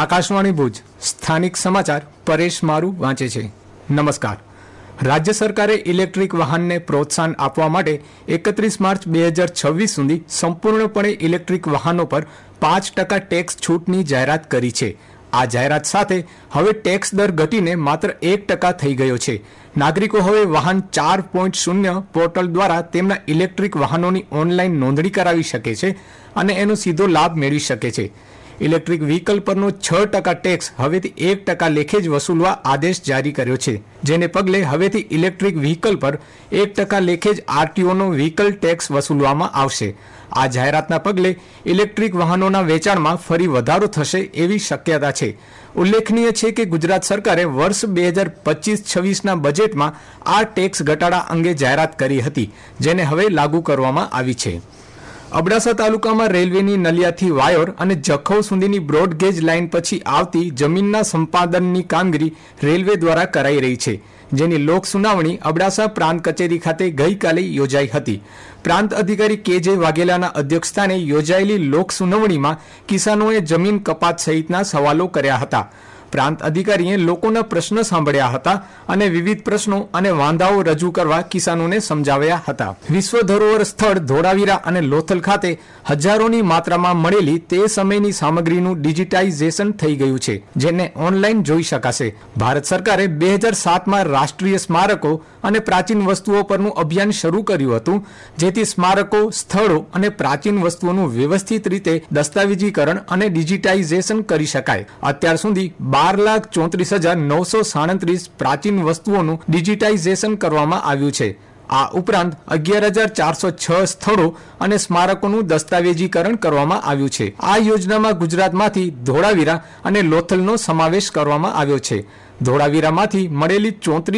આકાશવાણી ભુજ સ્થાનિક સમાચાર પરેશ મારુ વાંચે છે। નમસ્કાર। રાજ્ય સરકારે ઇલેક્ટ્રિક વાહનને પ્રોત્સાહન આપવા માટે 31 માર્ચ 2026 સુધી સંપૂર્ણપણે ઇલેક્ટ્રિક વાહનો પર 5% ટેક્સ છૂટની જાહેરાત કરી છે। આ જાહેરાત સાથે હવે ટેક્સ દર ઘટીને માત્ર 1% થઈ ગયો છે। નાગરિકો હવે વાહન 4.0 પોર્ટલ દ્વારા તેમના ઇલેક્ટ્રિક વાહનોની ઓનલાઈન નોંધણી કરાવી શકે છે અને એનો સીધો લાભ મેળવી શકે છે। ઇલેક્ટ્રિક વ્હીકલ પરનો 6% ટેક્સ હવેથી 1% લેખે જ વસૂલવા આદેશ જારી કર્યો છે, જેને પગલે હવેથી ઇલેક્ટ્રિક વ્હીકલ પર 1% લેખે જ આરટીઓનો વ્હીકલ ટેક્સ વસૂલવામાં આવશે। આ જાહેરાતના પગલે ઇલેક્ટ્રિક વાહનોના વેચાણમાં ફરી વધારો થશે એવી શક્યતા છે। ઉલ્લેખનીય છે કે ગુજરાત સરકારે વર્ષ 2025-26ના બજેટમાં આ ટેક્સ ઘટાડા અંગે જાહેરાત કરી હતી, જેને હવે લાગુ કરવામાં આવી છે। અબડાસા તાલુકામાં રેલવેની નલિયાથી વાયોર અને જખૌ સુધીની બ્રોડગેજ લાઇન પછી આવતી જમીનના સંપાદનની કામગીરી રેલવે દ્વારા કરાઈ રહી છે, જેની લોક સુનાવણી અબડાસા પ્રાંત કચેરી ખાતે ગઈકાલે યોજાઈ હતી। પ્રાંત અધિકારી કે.જે. વાઘેલાના અધ્યક્ષસ્થાને યોજાયેલી લોક સુનાવણીમાં કિસાનોએ જમીન કપાત સહિતના સવાલો કર્યા હતા। પ્રાંત અધિકારીએ લોકોના પ્રશ્નો સાંભળ્યા હતા અને વિવિધ પ્રશ્નો અને વાંધાઓ રજૂ કરવા કિસાનોને સમજાવ્યા હતા। વિશ્વ ધરોહર સ્થળ ધોળાવીરા અને લોથલ ખાતે હજારોની માત્રામાં મળેલી તે સમયની સામગ્રીનું ડિજિટાઇઝેશન થઈ ગયું છે, જેને ઓનલાઈન જોઈ શકાશે। ભારત સરકારે 2007માં રાષ્ટ્રીય સ્મારકો અને પ્રાચીન વસ્તુઓ પરનું અભિયાન શરૂ કર્યું હતું, જેથી સ્મારકો, સ્થળો અને પ્રાચીન વસ્તુઓનું વ્યવસ્થિત રીતે દસ્તાવેજીકરણ અને ડિજિટાઇઝેશન કરી શકાય। અત્યાર સુધી 12,34,937 પ્રાચીન વસ્તુઓનું ડિજિટાઇઝેશન કરવામાં આવ્યું છે। આ ઉપરાંત 11,406 સ્થળો અને સ્મારકોનું દસ્તાવેજીકરણ કરવામાં આવ્યું છે। આ યોજનામાં ગુજરાતમાંથી ધોળાવીરા અને લોથલનો સમાવેશ કરવામાં આવ્યો છે। ધોળાવીરામાંથી મળેલી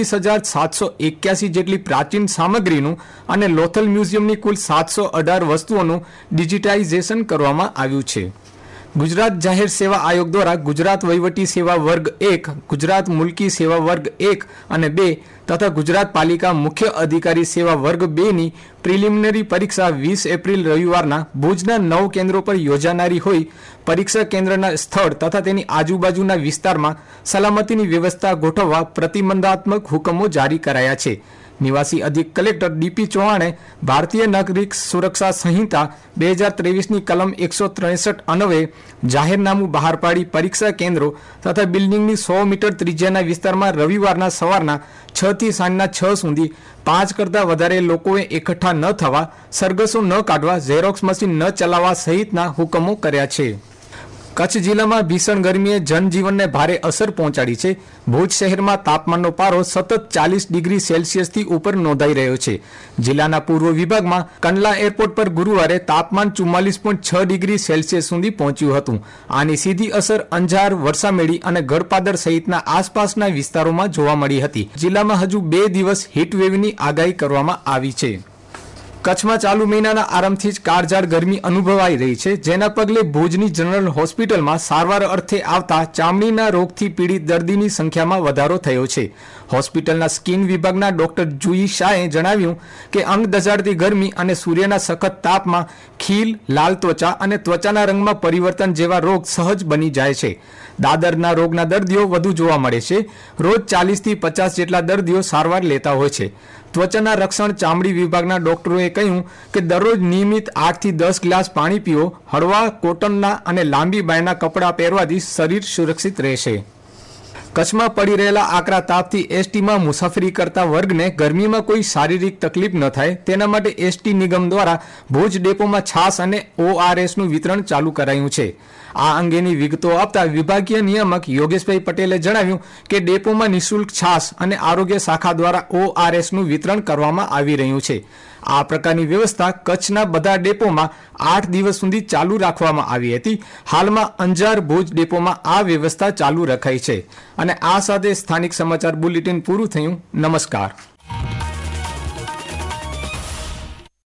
34,781 જેટલી પ્રાચીન સામગ્રીનું અને લોથલ મ્યુઝિયમની કુલ 718 વસ્તુઓનું ડિજિટાઇઝેશન કરવામાં આવ્યું છે। ગુજરાત જાહેર સેવા આયોગ દ્વારા ગુજરાત વહીવટી સેવા વર્ગ 1, ગુજરાત મુલકી સેવા વર્ગ 1 અને 2 તથા ગુજરાત પાલિકા મુખ્ય અધિકારી સેવા વર્ગ 2ની પ્રિલિમિનરી પરીક્ષા 20 એપ્રિલ રવિવારના ભુજના 9 કેન્દ્રો પર યોજાનારી હોય પરીક્ષા કેન્દ્રના સ્થળ તથા તેની આજુબાજુના વિસ્તારમાં સલામતીની વ્યવસ્થા ગોઠવવા પ્રતિબંધાત્મક હુકમો જારી કરાયા છે। નિવાસી અધિક કલેક્ટર ડીપી ચૌહાણે ભારતીય નાગરિક સુરક્ષા સંહિતા 2023ની કલમ 163 અન્વયે જાહેરનામું બહાર પાડી પરીક્ષા કેન્દ્રો તથા બિલ્ડિંગની 100 મીટર ત્રિજ્યાના વિસ્તારમાં રવિવારના સવારના 6 થી સાંજના 6 સુધી 5 કરતાં વધારે લોકોએ એકઠા ન થવા, સરઘસો ન કાઢવા, ઝેરોક્સ મશીન ન ચલાવવા સહિતના હુકમો કર્યા છે। કચ્છ જિલ્લામાં ભીષણ ગરમીએ જનજીવનને ભારે અસર પહોંચાડી છે। ભુજ શહેરમાં તાપમાનનો પારો સતત 40 ડિગ્રી સેલ્સિયસથી ઉપર નોંધાઈ રહ્યો છે। જિલ્લાના પૂર્વ વિભાગમાં કંડલા એરપોર્ટ પર ગુરુવારે તાપમાન 44.6 ડિગ્રી સેલ્સિયસ સુધી પહોંચ્યું હતું। આની સીધી અસર અંજાર, વરસામેડી અને ગળપાદર સહિતના આસપાસના વિસ્તારોમાં જોવા મળી હતી। જિલ્લામાં હજુ 2 દિવસ હીટવેવની આગાહી કરવામાં આવી છે। કચ્છમાં ચાલુ મહિનાના આરંભથી જ કાળઝાળ ગરમી અનુભવાઈ રહી છે, જેના પગલે ભુજની જનરલ હોસ્પિટલમાં સારવાર અર્થે આવતા ચામડીના રોગથી પીડિત દર્દીની સંખ્યામાં વધારો થયો છે। હોસ્પિટલના સ્કિન વિભાગના ડોક્ટર જુઈ શાહે જણાવ્યું કે અંગ દઝાડતી ગરમી અને સૂર્યના સખત તાપમાં ખીલ, લાલ ત્વચા અને ત્વચાના રંગમાં પરિવર્તન જેવા રોગ સહજ બની જાય છે। દાદરના રોગના દર્દીઓ વધુ જોવા મળે છે। રોજ 40થી 50 જેટલા દર્દીઓ સારવાર લેતા હોય છે। ત્વચાના રક્ષણ ચામડી વિભાગના ડોક્ટરોએ કહ્યું કે દરરોજ નિયમિત 8 થી 10 ગ્લાસ પાણી પીવો, હળવા કોટનના અને લાંબી બાયના કપડાં પહેરવાથી શરીર સુરક્ષિત રહેશે। કચ્છમાં પડી રહેલા આકરા તાપથી એસટીમાં મુસાફરી કરતા વર્ગને ગરમીમાં કોઈ શારીરિક તકલીફ ન થાય તેના માટે એસટી નિગમ દ્વારા ભુજ ડેપોમાં છાશ અને ORSનું વિતરણ ચાલુ કરાયું છે। આ અંગેની વિગતો આપતા વિભાગીય નિયામક યોગેશભાઈ પટેલે જણાવ્યું કે ડેપોમાં નિઃશુલ્ક છાશ અને આરોગ્ય શાખા દ્વારા ORSનું વિતરણ કરવામાં આવી રહ્યું છે। આ પ્રકારની વ્યવસ્થા કચ્છના બધા ડેપોમાં 8 દિવસ સુધી ચાલુ રાખવામાં આવી હતી। હાલમાં અંજાર, ભુજ ડેપોમાં આ વ્યવસ્થા ચાલુ રખાઈ છે। અને આ સાથે સ્થાનિક સમાચાર બુલેટિન પૂરું થયું। નમસ્કાર।